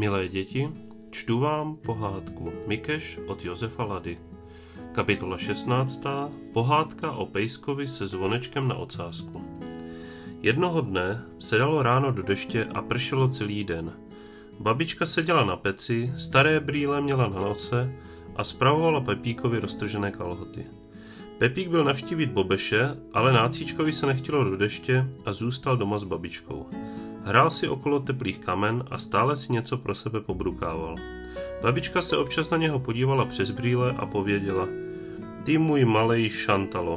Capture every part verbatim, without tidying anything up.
Milé děti, čtu vám pohádku Mikeš od Josefa Lady. Kapitola šestnáctá. Pohádka o pejskovi se zvonečkem na ocásku. Jednoho dne se dalo ráno do deště a pršelo celý den. Babička seděla na peci, staré brýle měla na noce a spravovala Pepíkovi roztržené kalhoty. Pepík byl navštívit Bobeše, ale nácíčkovi se nechtělo do deště a zůstal doma s babičkou. Hrál si okolo teplých kamen a stále si něco pro sebe pobrukával. Babička se občas na něho podívala přes brýle a pověděla: Ty můj malej Šantalo.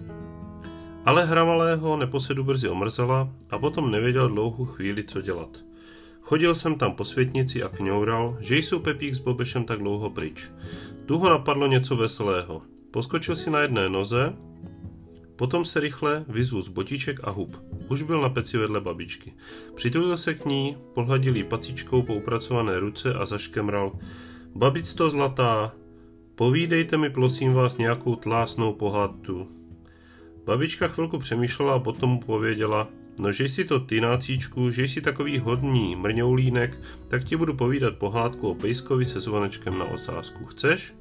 Ale hra malého neposedu brzy omrzela a potom nevěděl dlouhou chvíli, co dělat. Chodil jsem tam po světnici a kňoural, že jsou Pepík s Bobešem tak dlouho pryč. Tu ho napadlo něco veselého. Poskočil si na jedné noze, potom se rychle vyzul z botiček a hub. Už byl na peci vedle babičky. Přitulil se k ní, pohladil jí pacičkou po upracované ruce a zaškemral: Babicto zlatá, povídejte mi prosím vás nějakou tlásnou pohádku. Babička chvilku přemýšlela a potom mu pověděla: No, že jsi to ty, nácíčku, že jsi takový hodný mrňoulínek, tak ti budu povídat pohádku o pejskovi se zvonečkem na ocásku. Chceš?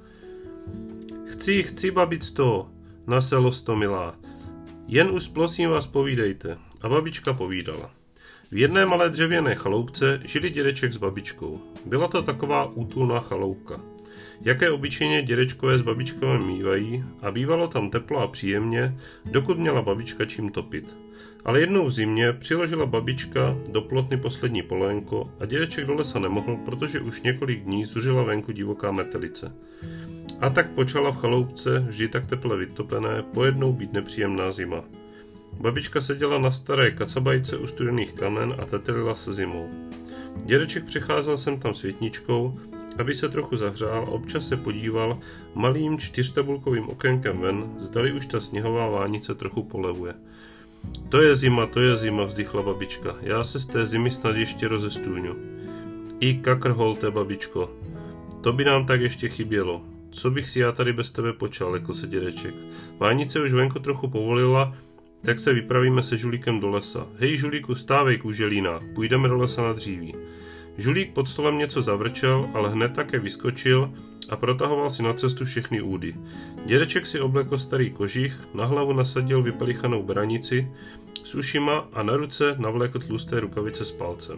Chci, chci, babicto, naselosto milá. Jen už prosím vás povídejte. A babička povídala. V jedné malé dřevěné chaloupce žili dědeček s babičkou. Byla to taková útulná chaloupka, jaké obyčejně dědečkové s babičkové mívají, a bývalo tam teplo a příjemně, dokud měla babička čím topit. Ale jednou v zimě přiložila babička do plotny poslední polénko a dědeček do lesa nemohl, protože už několik dní zuřila venku divoká metelice. A tak počala v chaloupce, vždy tak teple vytopené, pojednou být nepříjemná zima. Babička seděla na staré kacabajce u studených kamen a tetelila se zimou. Dědeček přecházel sem tam světničkou, aby se trochu zahřál, a občas se podíval malým čtyřtabulkovým okénkem ven, zdali už ta sněhová vánice trochu polevuje. To je zima, to je zima, vzdychla babička. Já se z té zimy snad ještě rozestůňu. I kakrholte, babičko. To by nám tak ještě chybělo. Co bych si já tady bez tebe počal, lekl se dědeček. Vánice už venku trochu povolila, tak se vypravíme se Žulíkem do lesa. Hej, Žulíku, stávej, kuželína, půjdeme do lesa na dříví. Žulík pod stolem něco zavrčel, ale hned také vyskočil a protahoval si na cestu všechny údy. Dědeček si oblekl starý kožich, na hlavu nasadil vypelichanou beranici s ušima a na ruce navlékl tlusté rukavice s palcem.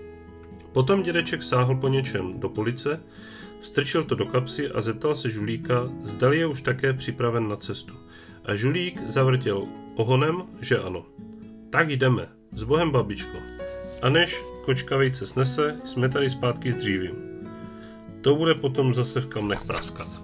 Potom dědeček sáhl po něčem do police, strčil to do kapsy a zeptal se Žulíka, zdali je už také připraven na cestu. A Žulík zavrtěl ohonem, že ano. Tak jdeme, s Bohem, babičko. A než kočka vejce snese, jsme tady zpátky s dřívím. To bude potom zase v kamnech praskat.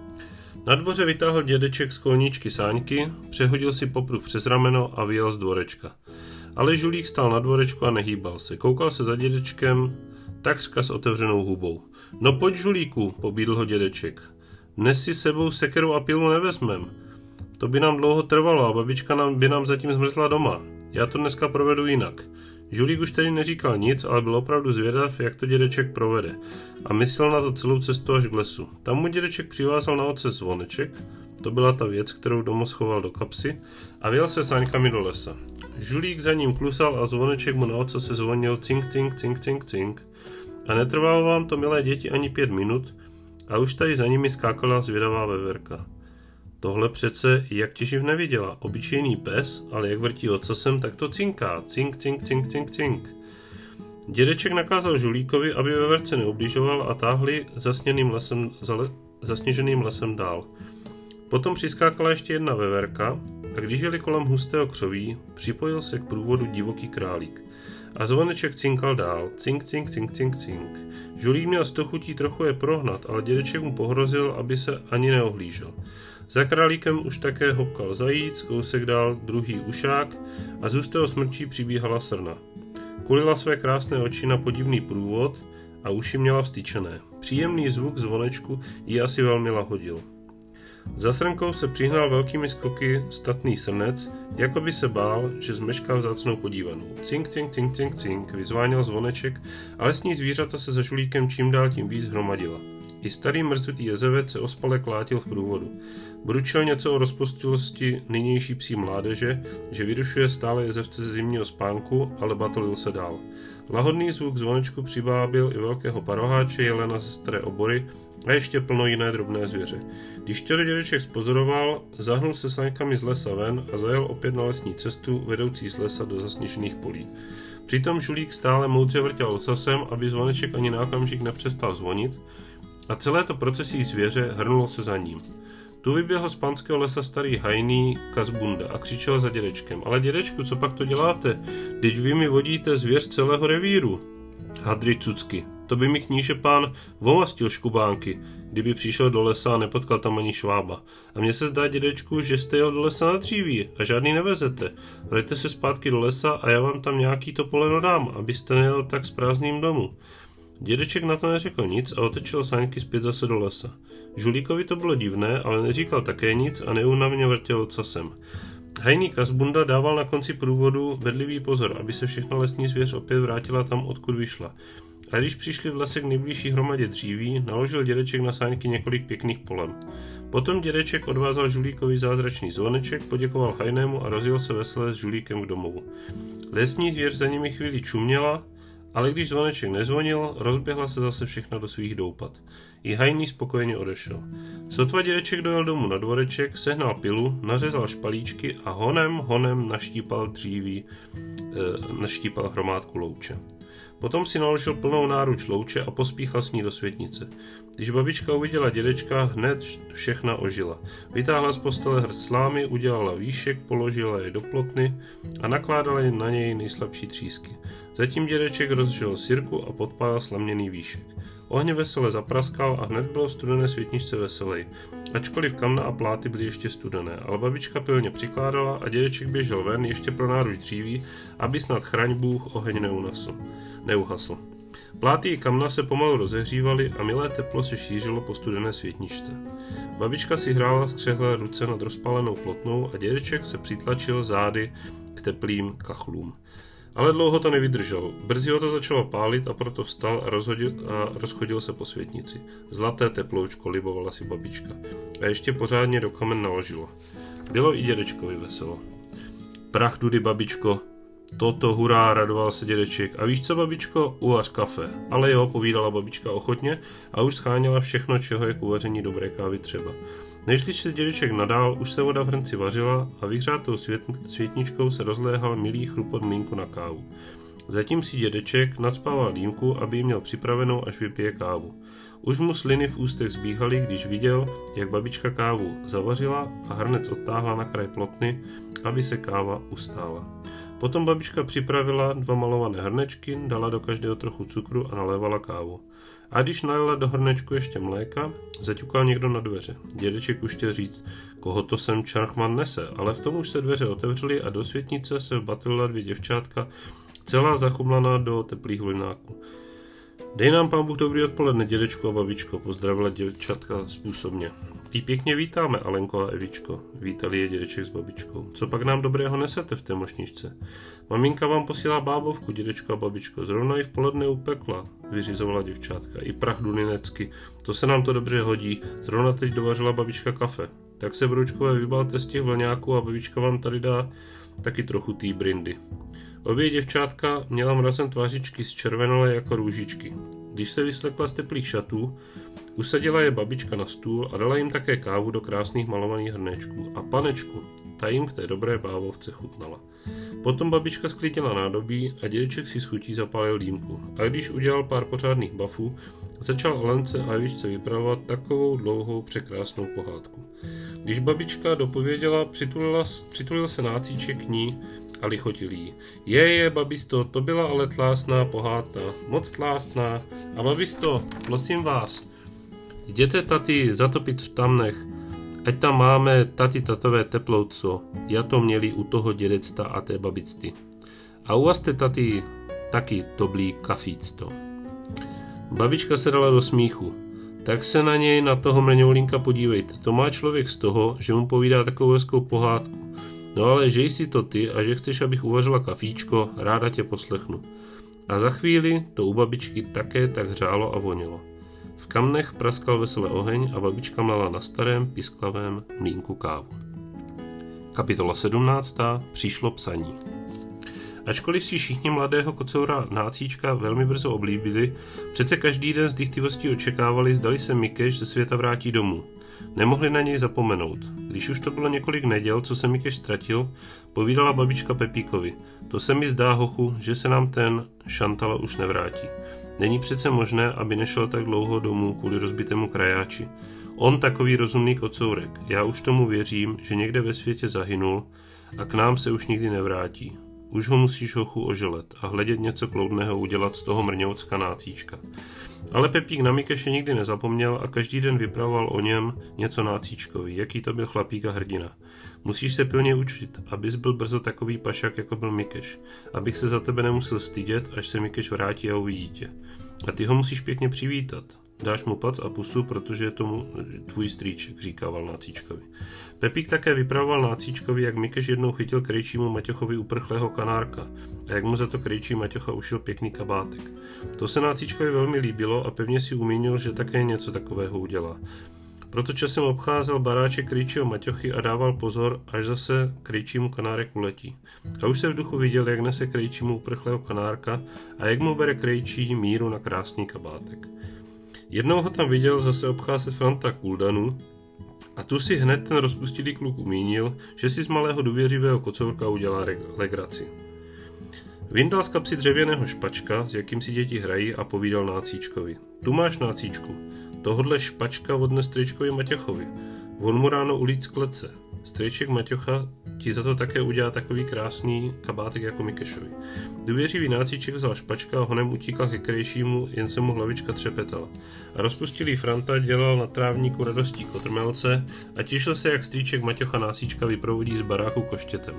Na dvoře vytáhl dědeček z kolníčky sáňky, přehodil si popruh přes rameno a vyjel z dvorečka. Ale Žulík stál na dvorečku a nehýbal se. Koukal se za dědečkem takřka s otevřenou hubou. No pojď, Žulíku, pobídl ho dědeček. Dnes si sebou sekeru a pilu nevezmem. To by nám dlouho trvalo a babička nám, by nám zatím zmrzla doma. Já to dneska provedu jinak. Žulík už tedy neříkal nic, ale byl opravdu zvědav, jak to dědeček provede. A myslel na to celou cestu až k lesu. Tam mu dědeček přivázal na oce zvoneček, to byla ta věc, kterou doma schoval do kapsy, a vyjel se sáňkami do lesa. Žulík za ním klusal a zvoneček mu na oce se zvonil cink, cink, cink, cink, cink. A netrvalo vám to, milé děti, ani pět minut a už tady za nimi skákala zvědavá veverka. Tohle přece jak těživ neviděla. Obyčejný pes, ale jak vrtí ocasem, tak to cinká. Cink, cink, cink, cink, cink. Dědeček nakázal Žulíkovi, aby veverce neubližoval, a táhli zasněným lesem, zale, zasněženým lesem dál. Potom přiskákala ještě jedna veverka a když jeli kolem hustého křoví, připojil se k průvodu divoký králík. A zvoneček cinkal dál. Cink, cink, cink, cink, cink. Žulík měl sto chutí trochu je prohnat, ale dědeček mu pohrozil, aby se ani neohlížel. Za králíkem už také hopkal zajíc, kousek dál druhý ušák a z hustého smrčí přibíhala srna. Kulila své krásné oči na podivný průvod a uši měla vstyčené. Příjemný zvuk zvonečku ji asi velmi lahodil. Za srnkou se přihnal velkými skoky statný srnec, jako by se bál, že zmešká vzácnou podívanou. Cink, cink, cink, cink, cink, vyzváněl zvoneček, a lesní zvířata se za Žulíkem čím dál tím víc hromadila. I starý mrzutý jezevec se ospale klátil v průvodu. Bručil něco o rozpustilosti nynější psí mládeže, že vyrušuje stále jezevce ze zimního spánku, ale batolil se dál. Lahodný zvuk zvonečku přibábil i velkého paroháče, jelena ze staré obory a ještě plno jiné drobné zvěře. Když to dědeček spozoroval, zahnul se saňkami z lesa ven a zajel opět na lesní cestu vedoucí z lesa do zasněžených polí. Přitom žulík stále moudře vrtěl ocasem, aby zvoneček ani na okamžik nepřestal zvonit, a celé to procesí zvěře hrnulo se za ním. Tu vyběhl z panského lesa starý hajný Kazbunda a křičel za dědečkem. Ale dědečku, co pak to děláte? Vždyť vy mi vodíte zvěř celého revíru. Hadry cucky, to by mi kníže pán vomastil škubánky, kdyby přišel do lesa a nepotkal tam ani švába. A mně se zdá, dědečku, že jste jel do lesa na dříví a žádný nevezete. Vraťte se zpátky do lesa a já vám tam nějaký to poleno dám, abyste nejel tak s prázdným domů. Dědeček na to neřekl nic a otočil saňky zpět zase do lesa. Žulíkovi to bylo divné, ale neříkal také nic a neúnavně vrtěl ocasem. Hajný Kazbunda dával na konci průvodu bedlivý pozor, aby se všechna lesní zvěř opět vrátila tam, odkud vyšla. A když přišli v lese k nejbližší hromadě dříví, naložil dědeček na sáňky několik pěkných polem. Potom dědeček odvázal žulíkovi zázračný zvoneček, poděkoval hajnému a rozjel se vesele s žulíkem k domovu. Lesní zvěř za nimi chvíli čuměla, ale když zvoneček nezvonil, rozběhla se zase všechna do svých doupat. I hajný spokojeně odešel. Sotva dědeček dojel domů na dvoreček, sehnal pilu, nařezal špalíčky a honem, honem naštípal dříví, e, naštípal hromádku louče. Potom si naložil plnou náruč louče a pospíchal s ní do světnice. Když babička uviděla dědečka, hned všechna ožila. Vytáhla z postele hrst slámy, udělala výšek, položila je do plotny a nakládala na něj nejslabší třísky. Zatím dědeček rozžil sirku a podpálil slaměný výšek. Ohně vesele zapraskal a hned bylo v studené světničce veselej. Ačkoliv kamna a pláty byly ještě studené, ale babička pilně přikládala a dědeček běžel ven ještě pro náruč dříví, aby snad chraň Bůh oheň neunasl. neuhasl. Pláty i kamna se pomalu rozehřívaly a milé teplo se šířilo po studené světničce. Babička si hrála skřehlé ruce nad rozpálenou plotnou a dědeček se přitlačil zády k teplým kachlům. Ale dlouho to nevydržel. Brzy ho to začalo pálit a proto vstal a, rozhodil, a rozchodil se po světnici. Zlaté teploučko, libovala si babička. A ještě pořádně do kamen naložilo. Bylo i dědečkovi veselo. Prach dudy, babičko. Toto hurá, radoval se dědeček. A víš co, babičko? Uvař kafe. Ale jo, povídala babička ochotně a už scháněla všechno, čeho je k uvaření dobré kávy třeba. Než když se dědeček nadál, už se voda v hrnci vařila a vyhřátou svět, světničkou se rozléhal milý chrupot mlýnku na kávu. Zatím si dědeček nadspával dýmku, aby ji měl připravenou, až vypije kávu. Už mu sliny v ústech zbíhaly, když viděl, jak babička kávu zavařila a hrnec odtáhla na kraj plotny, aby se káva ustála. Potom babička připravila dva malované hrnečky, dala do každého trochu cukru a nalévala kávu. A když nalila do hrnečku ještě mléka, zaťukal někdo na dveře. Dědeček už chtěl říct, koho to sem Čarchman nese, ale v tom už se dveře otevřely a do světnice se vbatlila dvě děvčátka, celá zachumlaná do teplých vlnáků. Dej nám pán Bůh dobrý odpoledne, dědečku a babičko, pozdravila děvčatka způsobně. Ty pěkně vítáme, Alenko a Evičko, vítali je dědeček s babičkou. Co pak nám dobrého nesete v té mošničce? Maminka vám posílá bábovku, dědečko a babičko, zrovna i v poledne upekla, vyřizovala děvčátka. I prach duninecky, to se nám to dobře hodí, zrovna teď dovařila babička kafe. Tak se, broučkové, vybalte z těch vlňáků a babička vám tady dá taky trochu té brindy. Obě děvčátka měla mrazem tvářičky zčervenalé jako růžičky. Když se vyslekla z teplých šatů, usadila je babička na stůl a dala jim také kávu do krásných malovaných hrnečků. A panečku, ta jim k té dobré bávovce chutnala. Potom babička sklidila nádobí a dědeček si s chutí zapálil dýmku. A když udělal pár pořádných bafů, začal Alence a Evičce vypravovat takovou dlouhou překrásnou pohádku. Když babička dopověděla, přitulila, přitulil se nácíček k ní a lichotil jí. Je, je, babisto, to byla ale tlásná pohádka, moc tlásná. A babisto, prosím vás, jděte taty zatopit v tamnech, ať tam máme taty tatové teplouco, já to měli u toho dědecta a té babicty. A u vás jste taty taky dobrý kafícto. Babička se dala do smíchu. Tak se na něj, na toho mrňoulínka podívejte, to má člověk z toho, že mu povídá takovou hezkou pohádku. No ale žej si to ty a že chceš, abych uvařila kafíčko, ráda tě poslechnu. A za chvíli to u babičky také tak hřálo a vonilo. V kamnech praskal veselé oheň a babička mlala na starém, pisklavém mlýnku kávu. Kapitola sedmnáctá. Přišlo psaní. Ačkoliv si všichni mladého kocoura Nácíčka velmi brzo oblíbili, přece každý den s dychtivostí očekávali, zdali se Mikeš ze světa vrátí domů. Nemohli na něj zapomenout. Když už to bylo několik neděl, co se Mikeš ztratil, povídala babička Pepíkovi. To se mi zdá, hochu, že se nám ten Šantala už nevrátí. Není přece možné, aby nešel tak dlouho domů kvůli rozbitému krajáči. On takový rozumný kocourek. Já už tomu věřím, že někde ve světě zahynul a k nám se už nikdy nevrátí. Už ho musíš, hochu, oželet a hledět něco kloudného udělat z toho mrňoucka Nácíčka. Ale Pepík na Mikeše nikdy nezapomněl a každý den vypravoval o něm něco Nácíčkovi, jaký to byl chlapík a hrdina. Musíš se pilně učit, abys byl brzo takový pašák, jako byl Mikeš, abych se za tebe nemusel stydět, až se Mikeš vrátí a uvidí tě. A ty ho musíš pěkně přivítat. Dáš mu pac a pusu, protože je tomu tvůj strýček, říkával Nácíčkovi. Pepík také vypravoval Nácíčkovi, jak Mikeš jednou chytil krejčímu Maťochovi uprchlého kanárka a jak mu za to krejčí Maťocha ušil pěkný kabátek. To se Nácíčkovi velmi líbilo a pevně si umínil, že také něco takového udělá. Proto časem obcházel baráček krejčího Maťochy a dával pozor, až zase krejčímu kanárek uletí. A už se v duchu viděl, jak nese krejčímu uprchlého kanárka a jak mu bere krejčí míru na krásný kabátek. Jednou ho tam viděl zase obcházet Franta Kuldanu a tu si hned ten rozpustilý kluk umínil, že si z malého důvěřivého kocourka udělá legraci. Vyndal z kapsy dřevěného špačka, s jakým si děti hrají, a povídal Nácíčkovi. Tu máš, Nácíčku, tohodle špačka odnes strejčkovi Maťochovi. On mu ráno ulít z klece. Strejček Maťocha ti za to také udělá takový krásný kabátek jako Mikešovi. Důvěřivý Nácíček vzal špačka a honem utíkal ke krejšímu, jen se mu hlavička třepetala. A rozpustilý Franta dělal na trávníku radostí kotrmelce a těšil se, jak strýček Maťocha Nácíčka vyprovodí z baráku koštětem.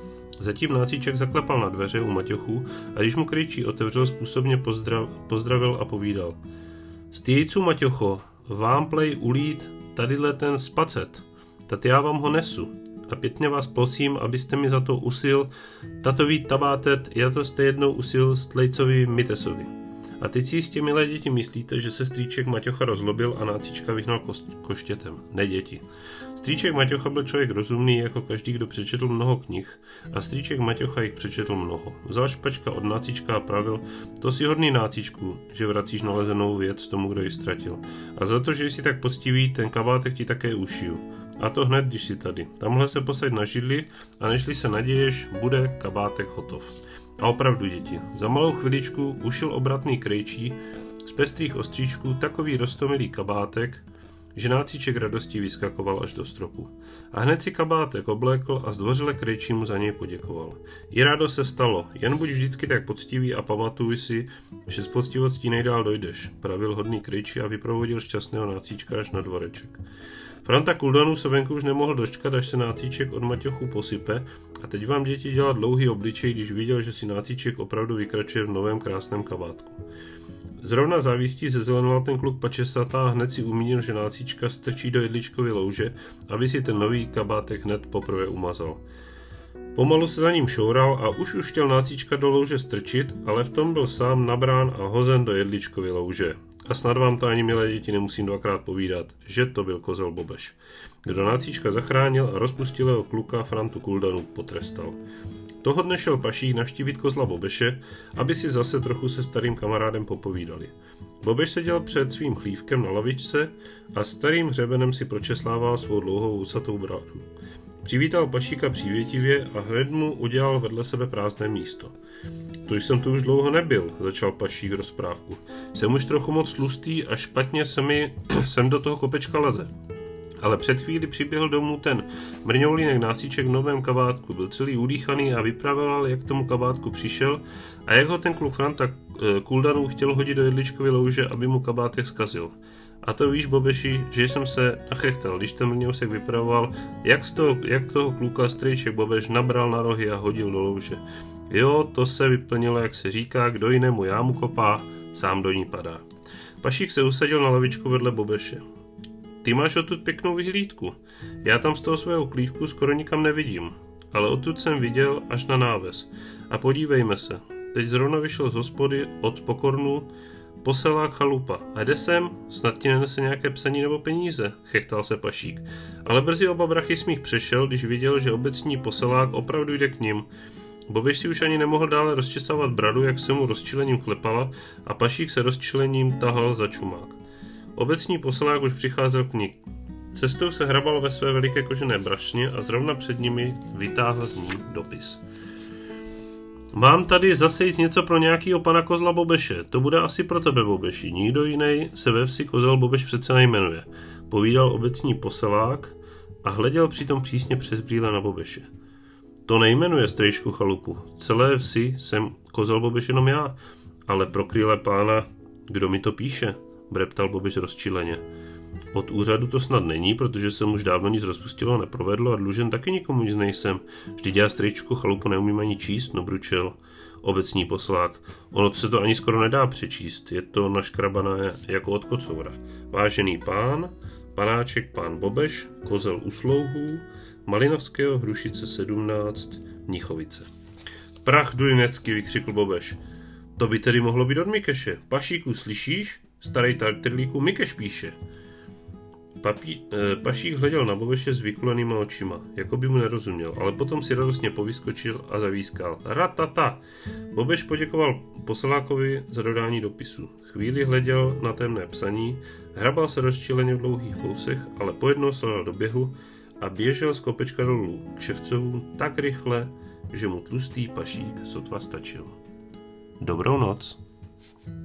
Zatím Nácíček zaklepal na dveře u Maťochu a když mu krejčí otevřel, způsobně pozdrav, pozdravil a povídal. Stýjcu Maťocho, vám plej ulít tadyhle ten spacet, tak já vám ho nesu. A pěkně vás prosím, abyste mi za to usil tatový tabátet, já to jste jednou usil Stlejcovi Mitesovi. A teď si jistě, milé děti, myslíte, že se strýček Maťocha rozlobil a Nácíčka vyhnal koštětem. Ne, děti. Strýček Maťocha byl člověk rozumný, jako každý, kdo přečetl mnoho knih, a strýček Maťocha jich přečetl mnoho. Vzal špačka od Nácíčka a pravil, to si hodný, Nácíčku, že vracíš nalezenou věc tomu, kdo ji ztratil. A za to, že jsi tak poctivý, ten kabátek ti také ušiju. A to hned, když jsi tady. Tamhle se posaď na židli a nežli se naděješ, bude kabátek hotov. A opravdu, děti, za malou chviličku ušil obratný krejčí z pestrých ostříčků takový roztomilý kabátek, že Nácíček radostí vyskakoval až do stropu. A hned si kabátek oblékl a zdvořile krejčímu za něj poděkoval. I rádo se stalo, jen buď vždycky tak poctivý a pamatuj si, že s poctivostí nejdál dojdeš, pravil hodný krejčí a vyprovodil šťastného Nácíčka až na dvoreček. Franta Kuldanu se venku už nemohl dočkat, až se Nácíček od Maťochu posype a teď vám, děti, dělal dlouhý obličej, když viděl, že si Nácíček opravdu vykračuje v novém krásném kabátku. Zrovna závistí zezelenoval ten kluk pačesatá a hned si umínil, že Nácíčka strčí do jedličkovy louže, aby si ten nový kabátek hned poprvé umazal. Pomalu se za ním šoural a už už chtěl Nácíčka do louže strčit, ale v tom byl sám nabrán a hozen do jedličkovy louže. A snad vám to ani, milé děti, nemusím dvakrát povídat, že to byl kozel Bobeš, kdo Nácíčka zachránil a rozpustilého kluka Frantu Kuldanu potrestal. Toho dne šel Pašík navštívit kozla Bobeše, aby si zase trochu se starým kamarádem popovídali. Bobeš seděl před svým chlívkem na lavičce a starým hřebenem si pročeslával svou dlouhou úsatou bradu. Přivítal Pašíka přívětivě a hned mu udělal vedle sebe prázdné místo. To jsem tu už dlouho nebyl, začal Pašík rozprávku. Jsem už trochu moc tlustý a špatně se mi sem do toho kopečka leze. Ale před chvíli přiběhl domů ten mrňoulínek Nácíček v novém kabátku. Byl celý udýchaný a vypravoval, jak k tomu kabátku přišel a jak ho ten kluk Franta Kuldanu chtěl hodit do jedličkovy louže, aby mu kabátek zkazil. A to víš, Bobeši, že jsem se nachechtal, když ten mrňousek vypravoval, jak, z toho, jak toho kluka strejček Bobeš nabral na rohy a hodil do louže. Jo, to se vyplnilo, jak se říká, kdo jinému jámu kopá, sám do ní padá. Pašík se usadil na lavičku vedle Bobeše. Ty máš odtud pěknou vyhlídku. Já tam z toho svého klívku skoro nikam nevidím, ale odtud jsem viděl až na náves. A podívejme se, teď zrovna vyšel z hospody od Pokornu Poselák chalupa. A jde sem? Snad ti nenese nějaké psaní nebo peníze, chechtal se Pašík. Ale brzy oba brachy smích přešel, když viděl, že obecní poselák opravdu jde k nim. Bobiš si už ani nemohl dále rozčesávat bradu, jak se mu rozčilením klepala, a Pašík se rozčilením tahal za čumák. Obecní poselák už přicházel k ní. Cestou se hrabal ve své veliké kožené brašně a zrovna před nimi vytáhl z ní dopis. Mám tady zase jít něco pro nějakýho pana kozla Bobeše. To bude asi pro tebe, Bobeši. Nikdo jiný se ve vsi kozel Bobeš přece nejmenuje. Povídal obecní poselák a hleděl přitom přísně přes brýle na Bobeše. To nejmenuje, strejšku chalupu. Celé vsi jsem kozel Bobeš jenom já. Ale pro krýle pána, kdo mi to píše? Breptal Bobeš rozčileně. Od úřadu to snad není, protože jsem už dávno nic rozpustilo a neprovedlo a dlužen taky nikomu nic nejsem. Vždyť já strejčku chalupu neumím ani číst, nobručel obecní poslák. Ono se to ani skoro nedá přečíst, je to naškrabané jako od kocoura. Vážený pán, panáček pán Bobeš, kozel u slouhů, Malinovského, Hrušice sedmnáct, Mnichovice. Prach dulinecky, vykřikl Bobeš. To by tedy mohlo být od Mikeše. Pašíku, slyšíš? Starej tartrlíku, Mikeš píše. Papí, e, Pašík hleděl na Bobeše s vykulenýma očima, jako by mu nerozuměl, ale potom si radostně povyskočil a zavískal. Ratata! Bobeš poděkoval poselákovi za dodání dopisu. Chvíli hleděl na temné psaní, hrabal se rozčileně v dlouhých fousech, ale pojednou se dal do běhu a běžel z kopečka dolů k ševcovům tak rychle, že mu tlustý Pašík sotva stačil. Dobrou noc.